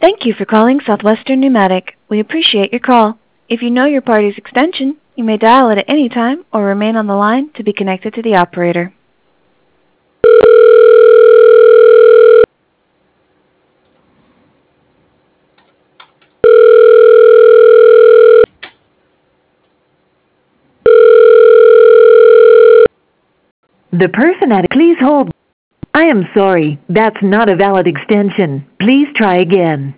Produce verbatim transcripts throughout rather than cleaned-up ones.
Thank you for calling Southwestern Pneumatic. We appreciate your call. If you know your party's extension, you may dial it at any time or remain on the line to be connected to the operator. The person at please hold. I am sorry, that's not a valid extension. Please try again.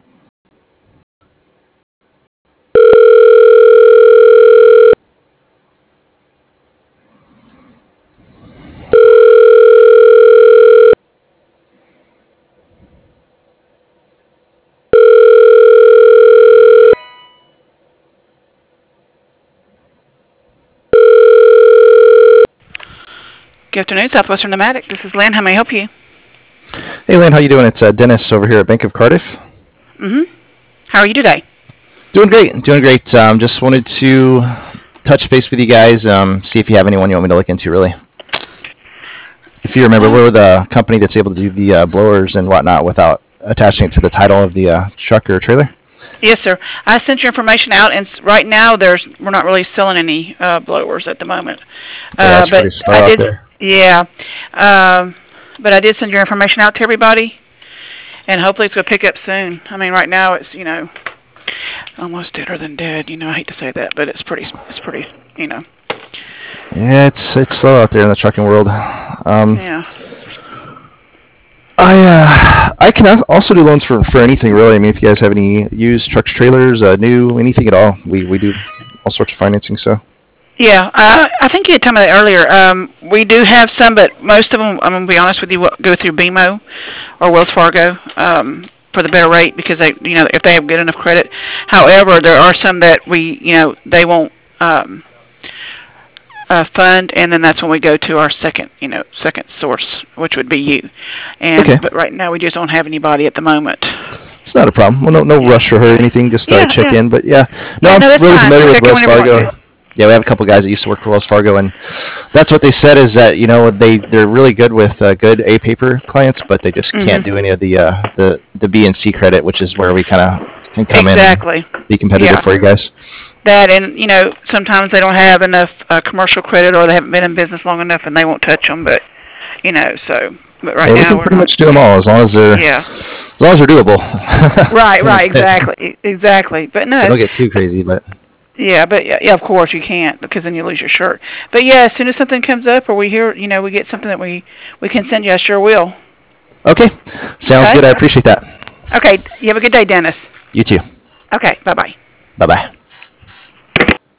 Good afternoon, Southwestern Pneumatic. This is Lynn. How may I help you? Hey, Lynn, how you doing? It's uh, Dennis over here at Bank of Cardiff. Mm-hmm. How are you today? Doing great. Doing great. Um, just wanted to touch base with you guys, um, see if you have anyone you want me to look into, really. If you remember, we're the company that's able to do the uh, blowers and whatnot without attaching it to the title of the uh, truck or trailer. Yes, sir. I sent your information out, and right now there's we're not really selling any uh, blowers at the moment. Yeah, uh, it's pretty slow I did, out there. Yeah, um, but I did send your information out to everybody, and hopefully it's going to pick up soon. I mean, right now it's, you know, almost deader than dead. You know, I hate to say that, but it's pretty, it's pretty, you know. Yeah, it's it's slow out there in the trucking world. Um, Yeah. I uh, I can also do loans for, for anything, really. I mean, if you guys have any used trucks, trailers, uh, new, anything at all, we, we do all sorts of financing, so. Yeah, uh, I think you had told me that earlier. Um, we do have some, but most of them, I'm going to be honest with you, go through B M O or Wells Fargo um, for the better rate because they, you know, if they have good enough credit. However, there are some that we, you know, they won't um, uh, fund, and then that's when we go to our second, you know, second source, which would be you. And Okay. but right now we just don't have anybody at the moment. It's not a problem. Well, no no Yeah. rush or hurry or anything. Just uh, Yeah, check yeah. in. But yeah, no, Yeah, I'm no, that's really fine. familiar with Check in Wells whenever you want Fargo. Yeah, we have a couple guys that used to work for Wells Fargo, and that's what they said is that, you know, they they're really good with uh, good A paper clients, but they just Mhm. can't do any of the uh, the the B and C credit, which is where we kind of can come Exactly. in and be competitive Yeah. for you guys. That, and you know, sometimes they don't have enough uh, commercial credit, or they haven't been in business long enough, and they won't touch them. But you know, so but right Yeah, we now can we're pretty not. much do them all as long as they're Yeah. as long as they're doable. Right. Right. Exactly. Exactly. But no. They don't get too crazy, but. Yeah. But yeah, yeah. Of course you can't, because then you lose your shirt. But yeah, as soon as something comes up, or we hear, you know, we get something that we we can send you, I sure will. Okay, sounds Okay. good. I appreciate that. Okay. You have a good day, Dennis. You too. Okay. Bye bye. Bye bye.